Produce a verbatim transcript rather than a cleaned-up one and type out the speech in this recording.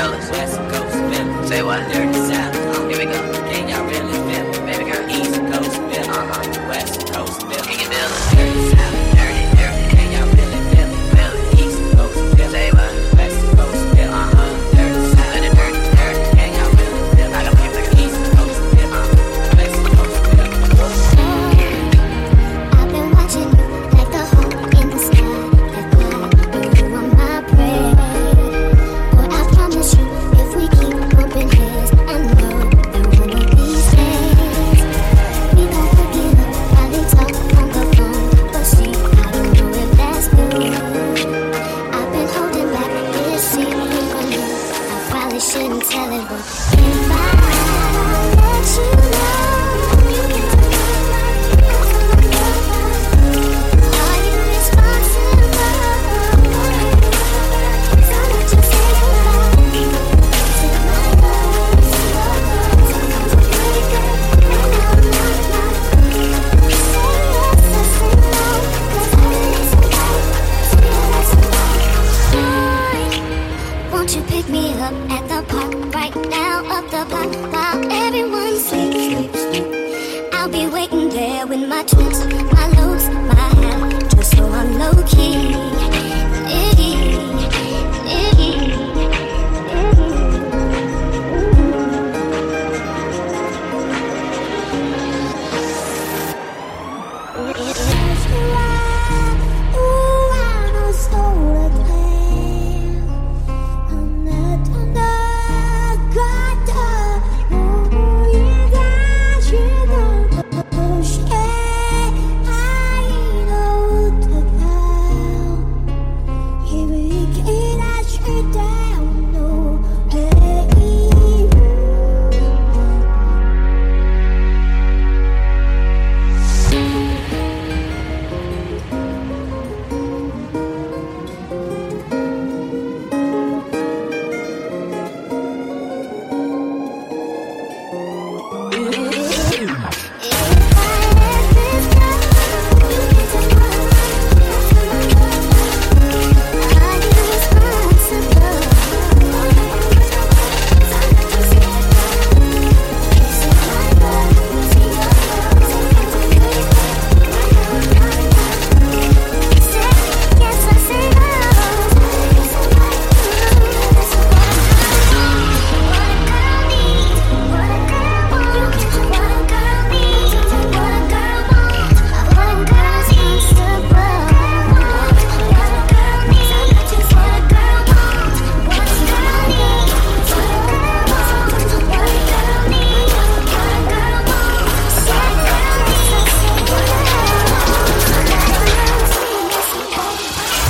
fellas. West Coast feelin'. Say what? Dirty South. Here we go. Can y'all really feel it? Baby girl, East Coast feelin'. Uh-huh. West Coast feelin'. Can you feel it? Dirty South. Dirty, dirty. Can y'all really feel it? Feel it. East Coast feelin'. Say what? West Coast feelin'. Uh-huh. Dirty South. Dirty, dirty, dirty. Can y'all really feel it? I got people like East Coast feelin'. Uh-huh. West Coast feelin'. I've been watching you like the hole in the sky. That's why you are my prey. Boy, I promise you, if we keep bumping heads, I know that one of these days we gon' forget how they talk on the phone. But see, I don't know if that's good. I've been holding back this secret from you. I probably shouldn't tell it, but if I let you know, you can are you responsible? So what you say about me? Take my words, your words, pretty good, and I'm not lying. Say yes or say no, 'cause I need some love. Say yes or no. Won't you pick me up at the park right now, up the block, while everyone sleeps? I'll be waiting there with my tricks, my lows, my hat, just so I'm low key.